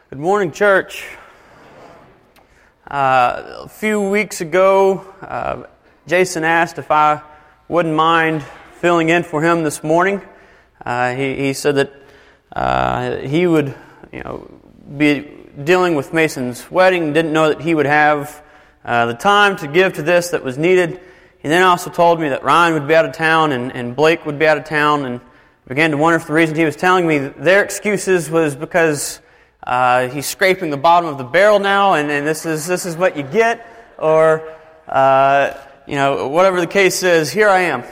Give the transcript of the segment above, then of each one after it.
Good morning, church. A few weeks ago, Jason asked if I wouldn't mind filling in for him this morning. He said that he would, be dealing with Mason's wedding. Didn't know that he would have the time to give to this that was needed. He then also told me that Ryan would be out of town and Blake would be out of town, and began to wonder if the reason he was telling me their excuses was because he's scraping the bottom of the barrel now, and this is what you get, or whatever the case is. Here I am.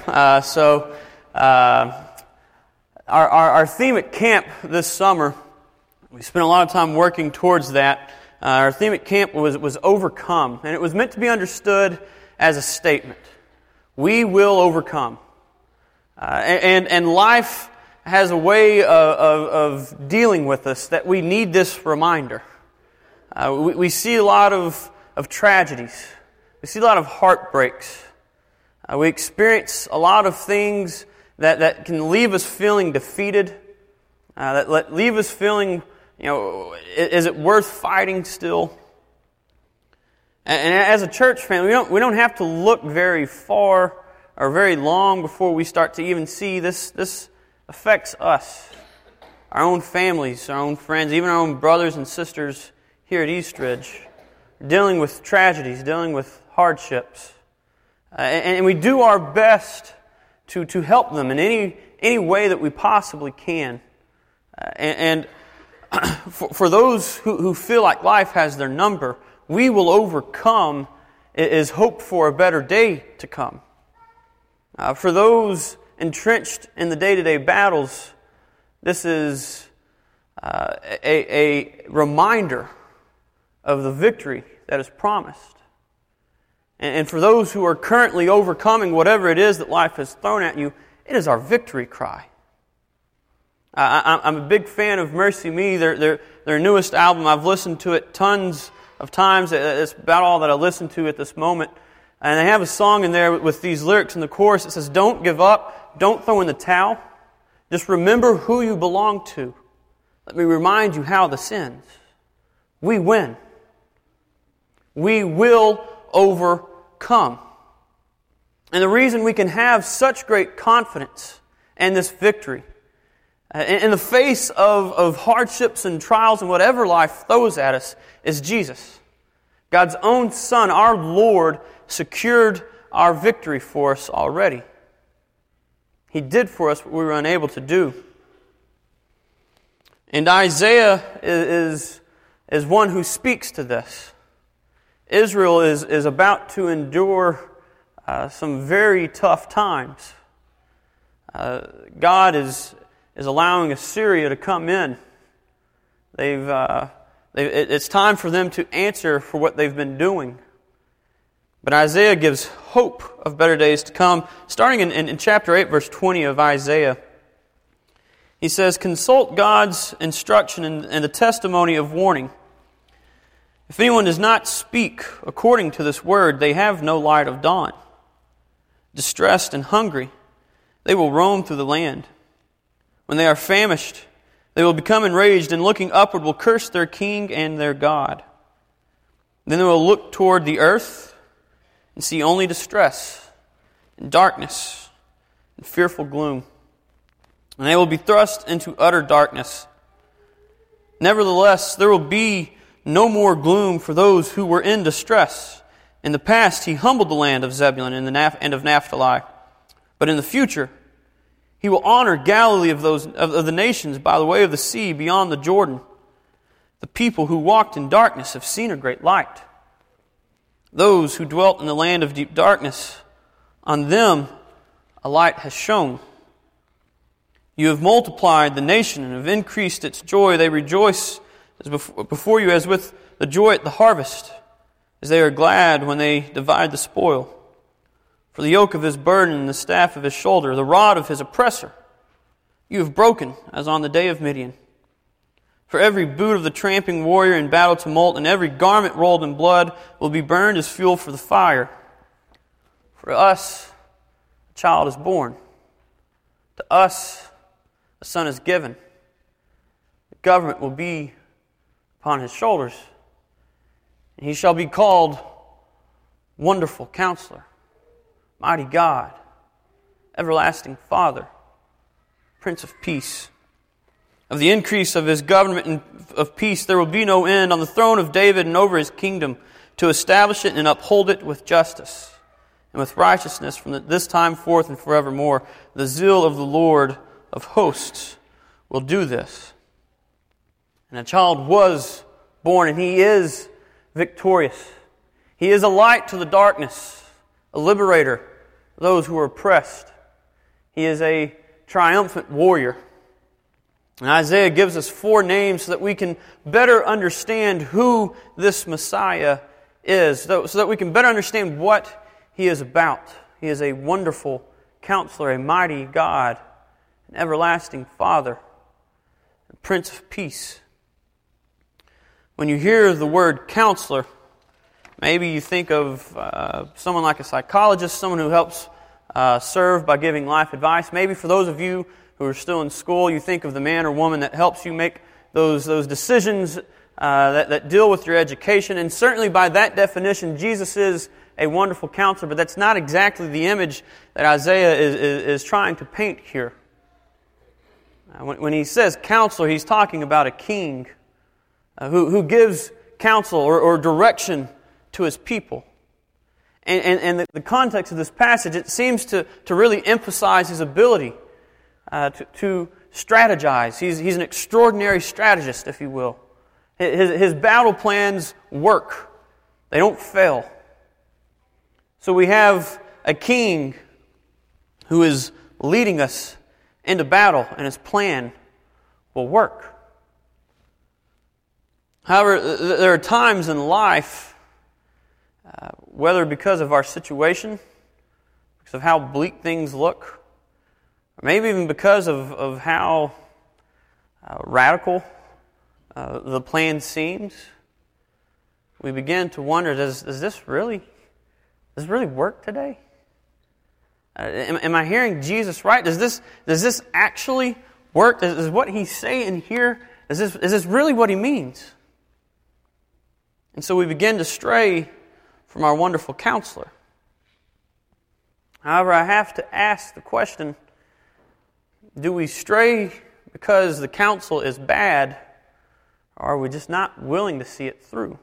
Our theme at camp this summer, we spent a lot of time working towards that. Our theme at camp was overcome, and it was meant to be understood as a statement. We will overcome. And life has a way of dealing with us that we need this reminder. We see a lot of tragedies. We see a lot of heartbreaks. We experience a lot of things that can leave us feeling defeated, that leave us feeling, is it worth fighting still? And as a church family, we don't have to look very far or very long before we start to even see this affects us, our own families, our own friends, even our own brothers and sisters here at Eastridge, dealing with tragedies, dealing with hardships. And we do our best to help them in any way that we possibly can. And for those who feel like life has their number, we will overcome is hope for a better day to come. For those entrenched in the day-to-day battles, this is a reminder of the victory that is promised. And for those who are currently overcoming whatever it is that life has thrown at you, it is our victory cry. I'm a big fan of Mercy Me, their newest album. I've listened to it tons of times. It's about all that I listen to at this moment. And they have a song in there with these lyrics in the chorus. It says, "Don't give up, don't throw in the towel. Just remember who you belong to. Let me remind you how this ends. We win. We will overcome." And the reason we can have such great confidence in this victory, in the face of hardships and trials and whatever life throws at us, is Jesus. God's own Son, our Lord, secured our victory for us already. He did for us what we were unable to do. And Isaiah is one who speaks to this. Israel is about to endure some very tough times. God is allowing Assyria to come in. It's time for them to answer for what they've been doing. But Isaiah gives hope of better days to come. Starting in chapter 8, verse 20 of Isaiah, he says, "Consult God's instruction and the testimony of warning. If anyone does not speak according to this word, they have no light of dawn. Distressed and hungry, they will roam through the land. When they are famished, they will become enraged, and looking upward will curse their king and their God. Then they will look toward the earth and see only distress and darkness and fearful gloom. And they will be thrust into utter darkness. Nevertheless, there will be no more gloom for those who were in distress. In the past, he humbled the land of Zebulun and of Naphtali. But in the future, he will honor Galilee of the nations by the way of the sea beyond the Jordan. The people who walked in darkness have seen a great light. Those who dwelt in the land of deep darkness, on them a light has shone. You have multiplied the nation and have increased its joy. They rejoice before you as with the joy at the harvest, as they are glad when they divide the spoil. For the yoke of his burden and the staff of his shoulder, the rod of his oppressor, you have broken as on the day of Midian. For every boot of the tramping warrior in battle tumult and every garment rolled in blood will be burned as fuel for the fire. For us, a child is born. To us, a son is given. The government will be upon his shoulders. And he shall be called Wonderful Counselor, Mighty God, Everlasting Father, Prince of Peace. Of the increase of his government and of peace there will be no end on the throne of David and over his kingdom, to establish it and uphold it with justice and with righteousness from this time forth and forevermore. The zeal of the Lord of hosts will do this. And a child was born, and he is victorious. He is a light to the darkness, a liberator of those who are oppressed. He is a triumphant warrior. And Isaiah gives us 4 names so that we can better understand who this Messiah is, so that we can better understand what He is about. He is a wonderful Counselor, a mighty God, an everlasting Father, a Prince of Peace. When you hear the word Counselor, maybe you think of someone like a psychologist, someone who helps serve by giving life advice. Maybe for those of you who are still in school, you think of the man or woman that helps you make those decisions that deal with your education. And certainly by that definition, Jesus is a wonderful counselor, but that's not exactly the image that Isaiah is trying to paint here. When he says counselor, he's talking about a king who gives counsel or direction to his people. And the context of this passage, it seems to really emphasize his ability to strategize. He's an extraordinary strategist, if you will. His battle plans work. They don't fail. So we have a king who is leading us into battle, and his plan will work. However, there are times in life, whether because of our situation, because of how bleak things look, or maybe even because of how radical the plan seems, we begin to wonder, does this really work today? Am I hearing Jesus right? Does this actually work? Is what He's saying here, is this really what He means? And so we begin to stray from our wonderful Counselor. However, I have to ask the question, do we stray because the counsel is bad, or are we just not willing to see it through?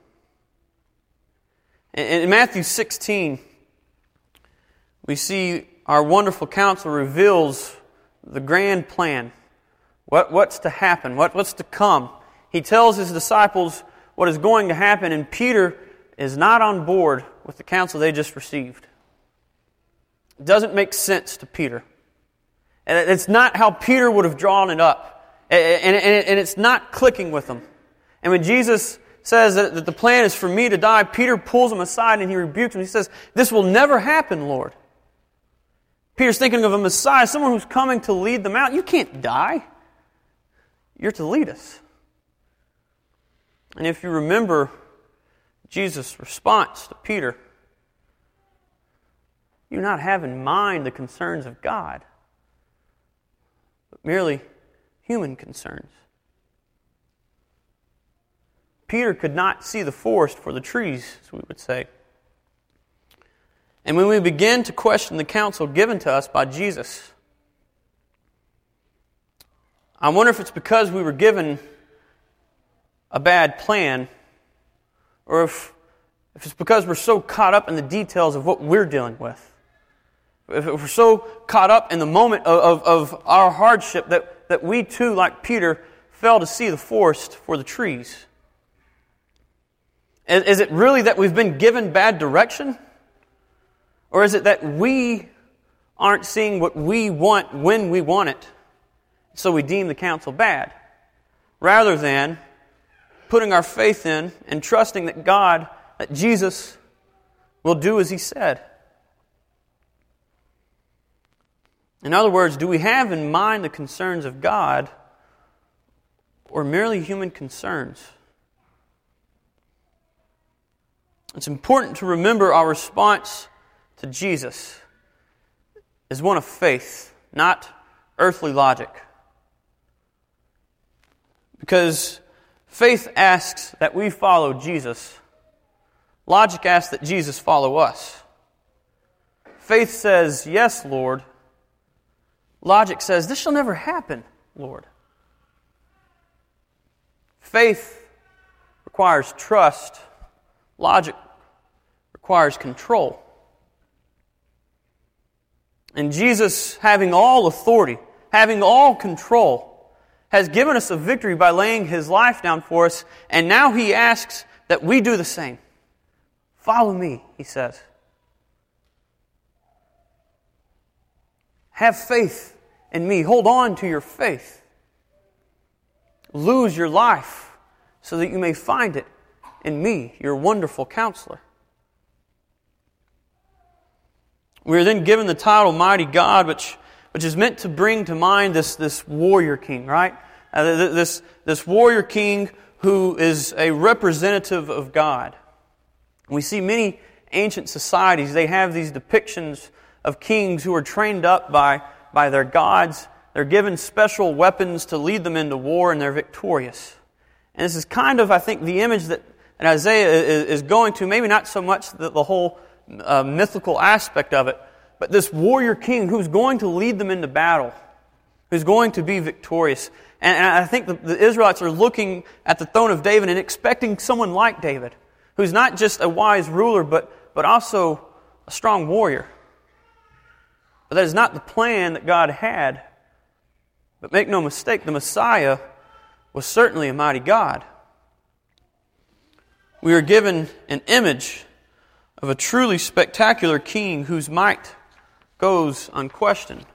In Matthew 16, we see our wonderful Counselor reveals the grand plan. What's to happen? What's to come? He tells His disciples what is going to happen, and Peter is not on board with the counsel they just received. It doesn't make sense to Peter. And it's not how Peter would have drawn it up. And it's not clicking with him. And when Jesus says that the plan is for me to die, Peter pulls him aside and he rebukes him. He says, "This will never happen, Lord." Peter's thinking of a Messiah, someone who's coming to lead them out. You can't die. You're to lead us. And if you remember Jesus' response to Peter, you not have in mind the concerns of God, but merely human concerns. Peter could not see the forest for the trees, as we would say. And when we begin to question the counsel given to us by Jesus, I wonder if it's because we were given a bad plan, or if it's because we're so caught up in the details of what we're dealing with. If we're so caught up in the moment of our hardship that we too, like Peter, fail to see the forest for the trees. Is it really that we've been given bad direction? Or is it that we aren't seeing what we want when we want it, so we deem the counsel bad, rather than putting our faith in and trusting that Jesus will do as He said? In other words, do we have in mind the concerns of God or merely human concerns? It's important to remember our response to Jesus is one of faith, not earthly logic. Because Faith asks that we follow Jesus. Logic asks that Jesus follow us. Faith says, yes, Lord. Logic says, this shall never happen, Lord. Faith requires trust. Logic requires control. And Jesus, having all authority, having all control, has given us a victory by laying His life down for us, and now He asks that we do the same. Follow me, He says. Have faith in me. Hold on to your faith. Lose your life so that you may find it in me, your wonderful counselor. We are then given the title Mighty God, which is meant to bring to mind this warrior king, right? This warrior king who is a representative of God. We see many ancient societies, they have these depictions of kings who are trained up by their gods. They're given special weapons to lead them into war, and they're victorious. And this is kind of, I think, the image that Isaiah is going to, maybe not so much the whole mythical aspect of it, but this warrior king who's going to lead them into battle, who's going to be victorious. And I think the Israelites are looking at the throne of David and expecting someone like David, who's not just a wise ruler, but also a strong warrior. But that is not the plan that God had. But make no mistake, the Messiah was certainly a mighty God. We are given an image of a truly spectacular king whose might goes unquestioned,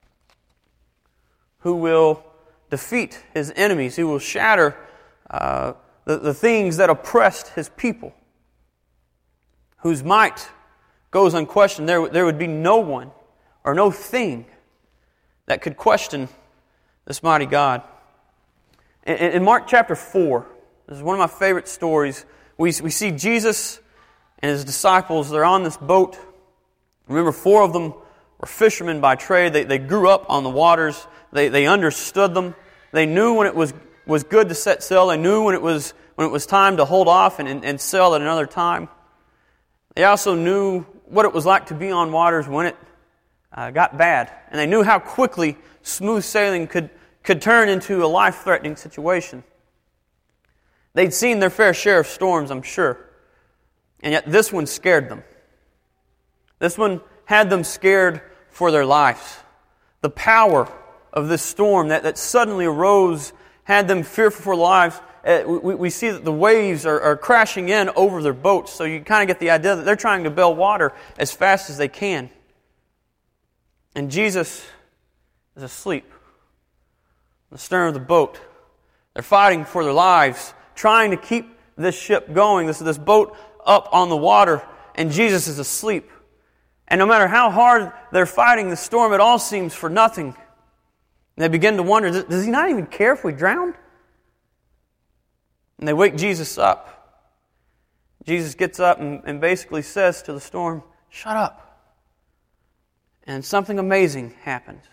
who will defeat His enemies, who will shatter the things that oppressed His people, whose might goes unquestioned. There would be no one or no thing that could question this mighty God. In Mark chapter 4, this is one of my favorite stories. We see Jesus and His disciples. They're on this boat. Remember, 4 of them were fishermen by trade. They grew up on the waters. They understood them. They knew when it was good to set sail. They knew when it was time to hold off and sail at another time. They also knew what it was like to be on waters when it got bad. And they knew how quickly smooth sailing could turn into a life-threatening situation. They'd seen their fair share of storms, I'm sure. And yet this one scared them. This one had them scared for their lives. The power of this storm that suddenly arose had them fearful for lives. We see that the waves are crashing in over their boats, so you kind of get the idea that they're trying to bail water as fast as they can. And Jesus is asleep in the stern of the boat. They're fighting for their lives, trying to keep this ship going, this boat up on the water, and Jesus is asleep. And no matter how hard they're fighting the storm, it all seems for nothing. And they begin to wonder, does He not even care if we drown? And they wake Jesus up. Jesus gets up and basically says to the storm, shut up. And something amazing happens.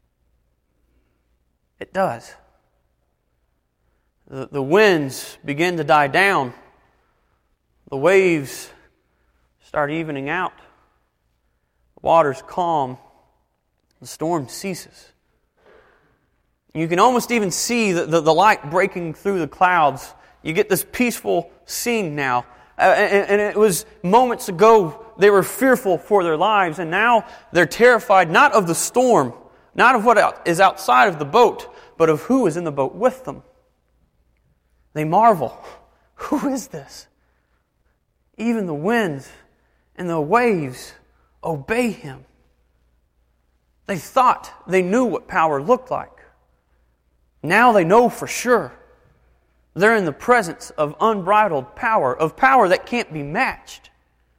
It does. The winds begin to die down. The waves start evening out. The water's calm. The storm ceases. You can almost even see the light breaking through the clouds. You get this peaceful scene now. And it was moments ago they were fearful for their lives, and now they're terrified not of the storm, not of what is outside of the boat, but of who is in the boat with them. They marvel. Who is this? Even the winds and the waves obey Him. They thought they knew what power looked like. Now they know for sure. They're in the presence of unbridled power, of power that can't be matched.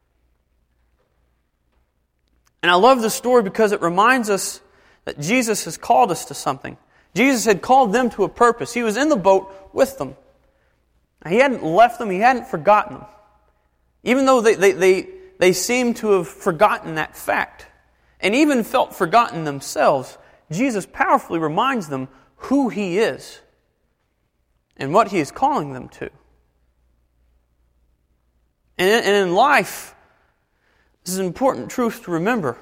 And I love this story because it reminds us that Jesus has called us to something. Jesus had called them to a purpose. He was in the boat with them. He hadn't left them. He hadn't forgotten them. Even though they seemed to have forgotten that fact and even felt forgotten themselves, Jesus powerfully reminds them who He is. and what He is calling them to. And in life, this is an important truth to remember.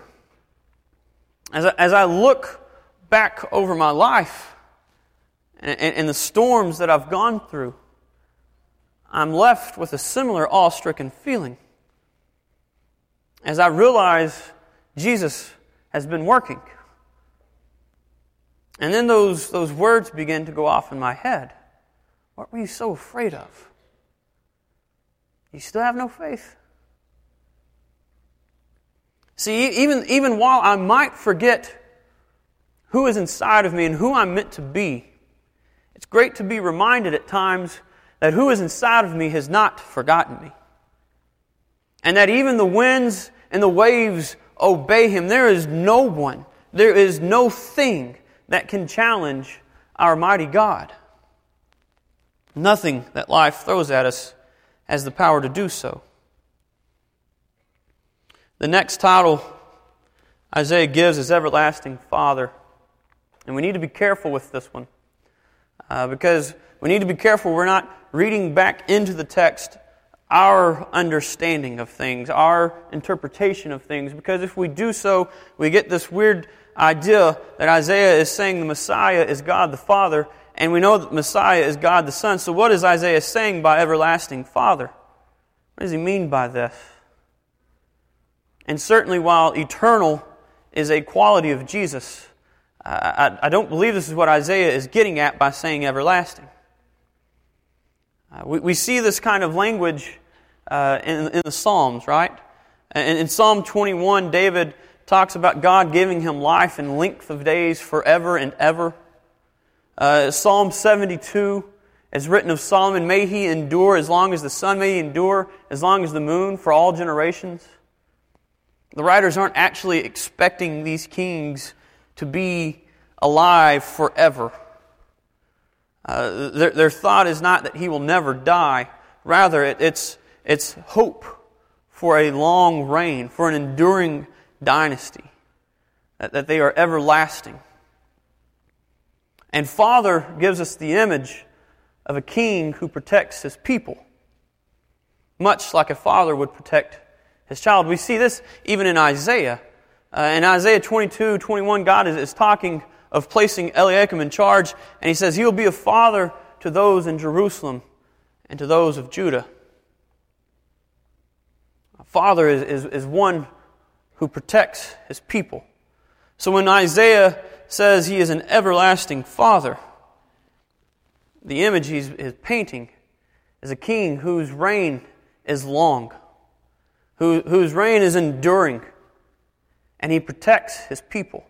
As I look back over my life and the storms that I've gone through, I'm left with a similar awe-stricken feeling as I realize Jesus has been working. And then those words begin to go off in my head. What were you so afraid of? You still have no faith? See, even while I might forget who is inside of me and who I'm meant to be, it's great to be reminded at times that who is inside of me has not forgotten me. And that even the winds and the waves obey Him. There is no one, there is no thing that can challenge our mighty God. Nothing that life throws at us has the power to do so. The next title Isaiah gives is Everlasting Father. And we need to be careful with this one. Because we need to be careful we're not reading back into the text our understanding of things, our interpretation of things. Because if we do so, we get this weird idea that Isaiah is saying the Messiah is God the Father, and we know that Messiah is God the Son. So what is Isaiah saying by Everlasting Father? What does he mean by this? And certainly while eternal is a quality of Jesus, I don't believe this is what Isaiah is getting at by saying everlasting. We see this kind of language in the Psalms, right? In Psalm 21, David talks about God giving him life and length of days forever and ever. Psalm 72 is written of Solomon, may he endure as long as the sun, may he endure as long as the moon for all generations. The writers aren't actually expecting these kings to be alive forever. Their thought is not that he will never die. Rather, it's hope for a long reign, for an enduring dynasty, that they are everlasting. And Father gives us the image of a king who protects his people, much like a father would protect his child. We see this even in Isaiah. In Isaiah 22:21, God is talking of placing Eliakim in charge, and He says He will be a father to those in Jerusalem and to those of Judah. A father is one who protects his people. So when Isaiah says He is an everlasting Father, the image he's painting is a king whose reign is long, whose reign is enduring, and He protects His people.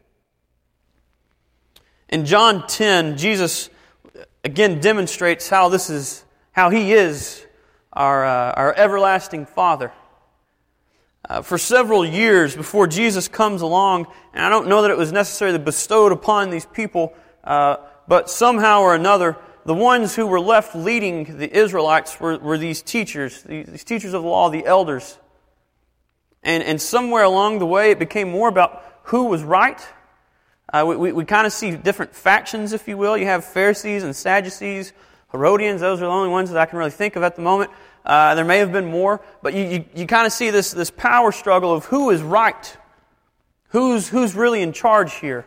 In John 10, Jesus again demonstrates how He is our everlasting Father. For several years before Jesus comes along, and I don't know that it was necessarily bestowed upon these people, but somehow or another, the ones who were left leading the Israelites were these teachers, these teachers of the law, the elders. And somewhere along the way, it became more about who was right. We kind of see different factions, if you will. You have Pharisees and Sadducees, Herodians. Those are the only ones that I can really think of at the moment. There may have been more, but you kind of see this power struggle of who is right, who's really in charge here.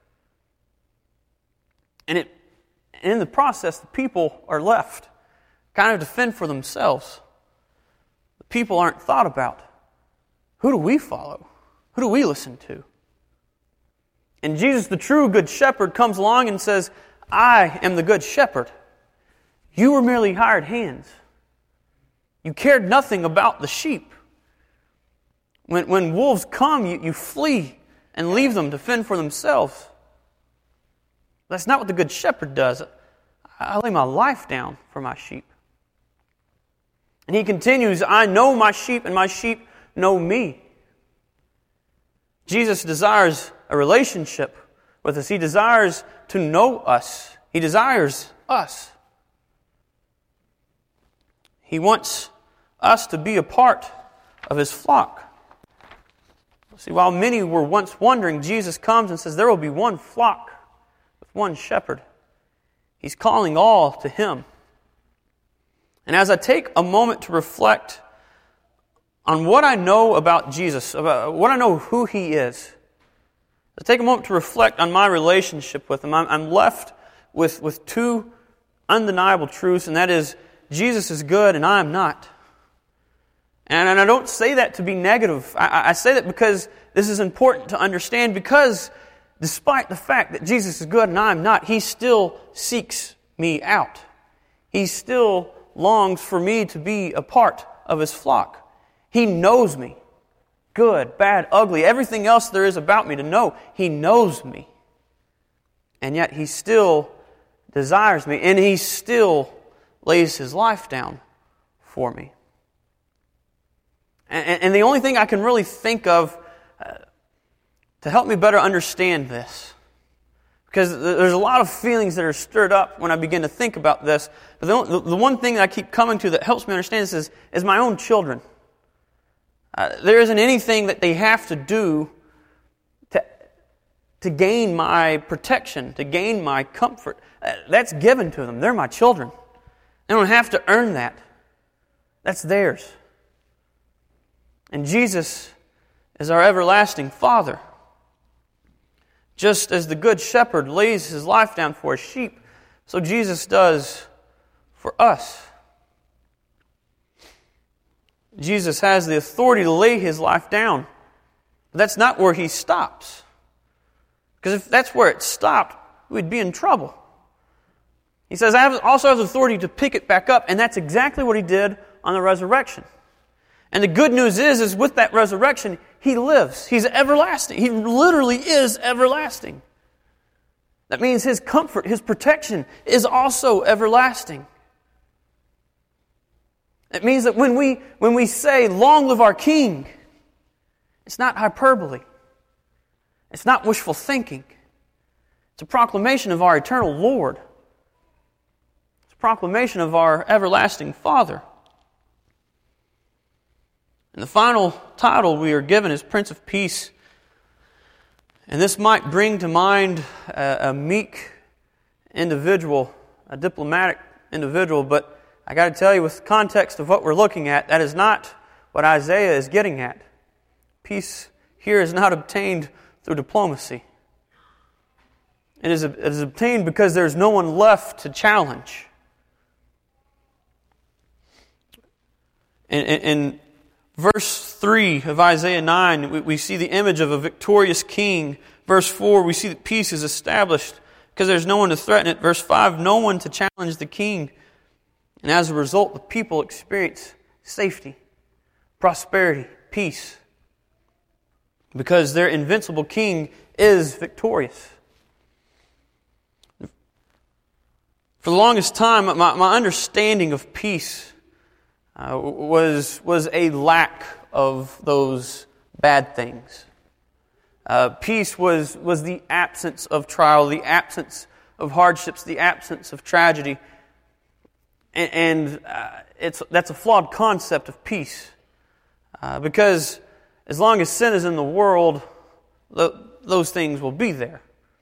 And in the process, the people are left kind of to fend for themselves. The people aren't thought about. Who do we follow? Who do we listen to? And Jesus, the true good shepherd, comes along and says, I am the good shepherd. You were merely hired hands. You cared nothing about the sheep. When wolves come, you flee and leave them to fend for themselves. That's not what the good shepherd does. I lay my life down for my sheep. And He continues, I know my sheep and my sheep know me. Jesus desires a relationship with us. He desires to know us. He desires us. He wants us to be a part of His flock. See, while many were once wondering, Jesus comes and says there will be one flock with one shepherd. He's calling all to Him. And as I take a moment to reflect on what I know about Jesus, about what I know who He is, I take a moment to reflect on my relationship with Him. I'm left with two undeniable truths, and that is, Jesus is good and I am not. And I don't say that to be negative. I say that because this is important to understand, because despite the fact that Jesus is good and I am not, He still seeks me out. He still longs for me to be a part of His flock. He knows me. Good, bad, ugly, everything else there is about me to know. He knows me. And yet He still desires me, and He still lays His life down for me. And the only thing I can really think of to help me better understand this, because there's a lot of feelings that are stirred up when I begin to think about this, but the one thing that I keep coming to that helps me understand this is my own children. There isn't anything that they have to do to gain my protection, to gain my comfort. That's given to them. They're my children. They don't have to earn that. That's theirs. And Jesus is our everlasting Father. Just as the Good Shepherd lays His life down for His sheep, so Jesus does for us. Jesus has the authority to lay His life down. But that's not where He stops. Because if that's where it stopped, we'd be in trouble. He says, I also have the authority to pick it back up, and that's exactly what He did on the resurrection. And the good news is with that resurrection, He lives. He's everlasting. He literally is everlasting. That means His comfort, His protection is also everlasting. It means that when we say, long live our King, it's not hyperbole. It's not wishful thinking. It's a proclamation of our eternal Lord. It's a proclamation of our everlasting Father. And the final title we are given is Prince of Peace. And this might bring to mind a meek individual, a diplomatic individual, but I got to tell you, with the context of what we're looking at, that is not what Isaiah is getting at. Peace here is not obtained through diplomacy. It is obtained because there's no one left to challenge. In verse 3 of Isaiah 9, we see the image of a victorious king. Verse 4, we see that peace is established because there's no one to threaten it. Verse 5, no one to challenge the king. And as a result, the people experience safety, prosperity, peace, because their invincible king is victorious. For the longest time, my understanding of peace was a lack of those bad things. Peace was the absence of trial, the absence of hardships, the absence of tragedy. And that's a flawed concept of peace. Because as long as sin is in the world, those things will be there.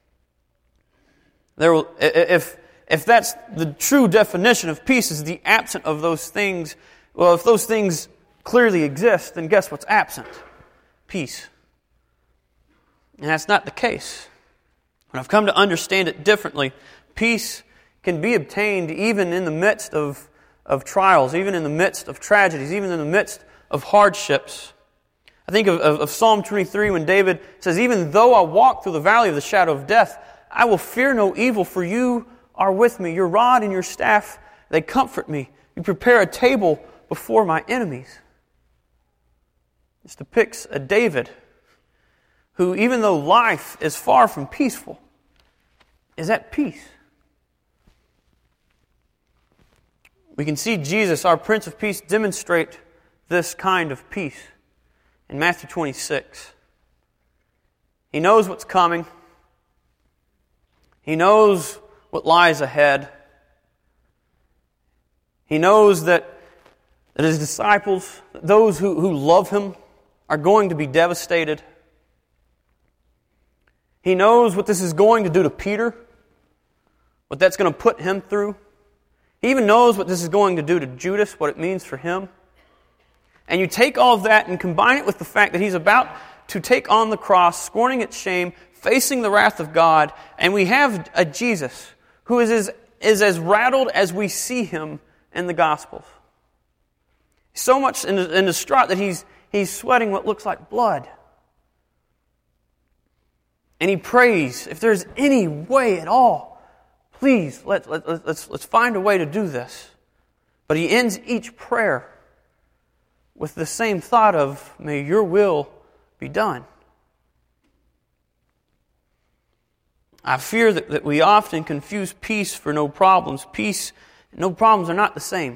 If that's the true definition of peace, is the absence of those things, well, if those things clearly exist, then guess what's absent? Peace. And that's not the case. And I've come to understand it differently. Peace can be obtained even in the midst of trials, even in the midst of tragedies, even in the midst of hardships. I think of Psalm 23 when David says, even though I walk through the valley of the shadow of death, I will fear no evil, for you are with me. Your rod and your staff, they comfort me. You prepare a table before my enemies. This depicts a David who, even though life is far from peaceful, is at peace. We can see Jesus, our Prince of Peace, demonstrate this kind of peace in Matthew 26. He knows what's coming. He knows what lies ahead. He knows that His disciples, those who love Him, are going to be devastated. He knows what this is going to do to Peter, what that's going to put him through. He even knows what this is going to do to Judas, what it means for him. And you take all of that and combine it with the fact that he's about to take on the cross, scorning its shame, facing the wrath of God, and we have a Jesus who is as rattled as we see him in the Gospels. So much in distraught that he's sweating what looks like blood. And he prays, if there's any way at all, please, let's find a way to do this. But he ends each prayer with the same thought of, may your will be done. I fear that we often confuse peace for no problems. Peace and no problems are not the same.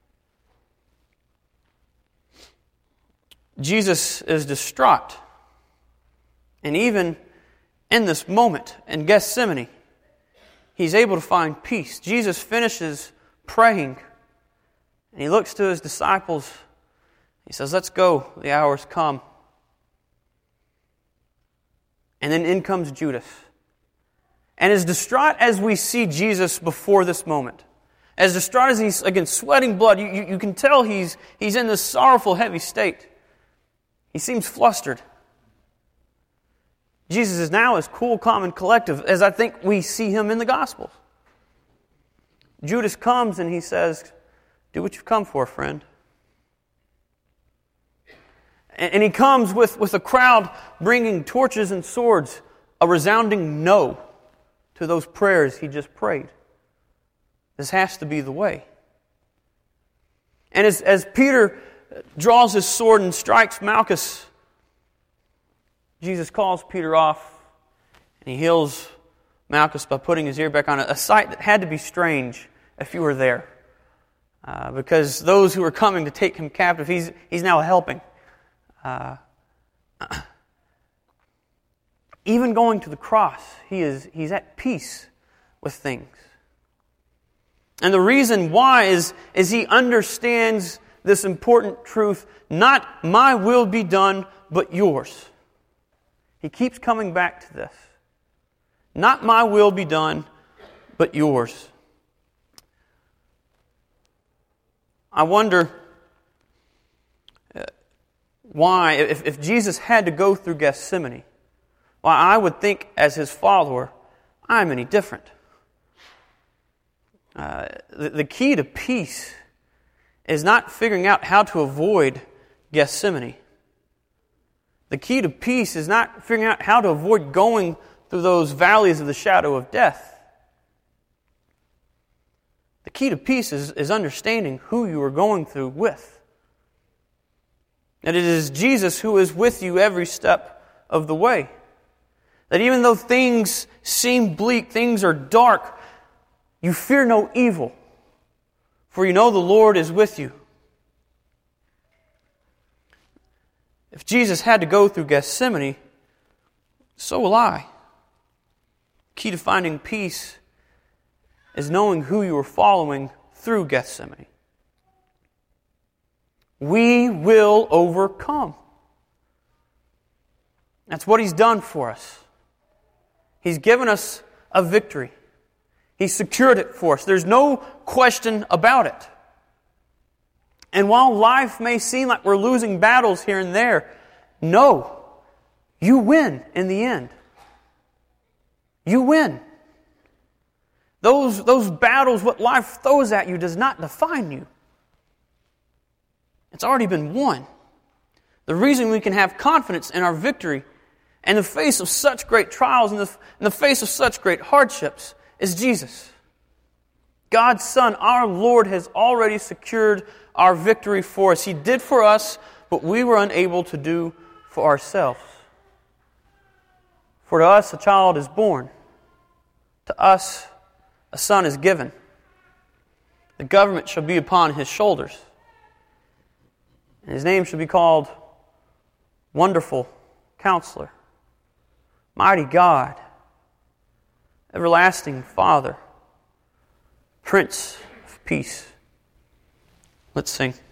Jesus is distraught. And even in this moment in Gethsemane, he's able to find peace. Jesus finishes praying, and he looks to his disciples. He says, let's go, the hour's come. And then in comes Judas. And as distraught as we see Jesus before this moment, as distraught as he's, again, sweating blood, you can tell he's in this sorrowful, heavy state. He seems flustered. Jesus is now as cool, calm, and collective as I think we see him in the Gospels. Judas comes and he says, do what you've come for, friend. And he comes with a crowd bringing torches and swords, a resounding no to those prayers he just prayed. This has to be the way. And as Peter draws his sword and strikes Malchus, Jesus calls Peter off and he heals Malchus by putting his ear back on, a sight that had to be strange if you were there. Because those who were coming to take him captive, he's now helping. Even going to the cross, he's at peace with things. And the reason why is he understands this important truth, not my will be done, but yours. He keeps coming back to this. Not my will be done, but yours. I wonder why, if Jesus had to go through Gethsemane, why I would think as his follower, I'm any different. The key to peace is not figuring out how to avoid Gethsemane. The key to peace is not figuring out how to avoid going through those valleys of the shadow of death. The key to peace is understanding who you are going through with. That it is Jesus who is with you every step of the way. That even though things seem bleak, things are dark, you fear no evil, for you know the Lord is with you. If Jesus had to go through Gethsemane, so will I. Key to finding peace is knowing who you are following through Gethsemane. We will overcome. That's what He's done for us. He's given us a victory. He secured it for us. There's no question about it. And while life may seem like we're losing battles here and there, no, you win in the end. You win. Those battles, what life throws at you, does not define you. It's already been won. The reason we can have confidence in our victory in the face of such great trials, in the face of such great hardships, is Jesus. God's Son, our Lord, has already secured our victory for us. He did for us what we were unable to do for ourselves. For to us a child is born. To us a son is given. The government shall be upon His shoulders. And His name shall be called Wonderful Counselor, Mighty God, Everlasting Father, Prince of Peace. Let's sing.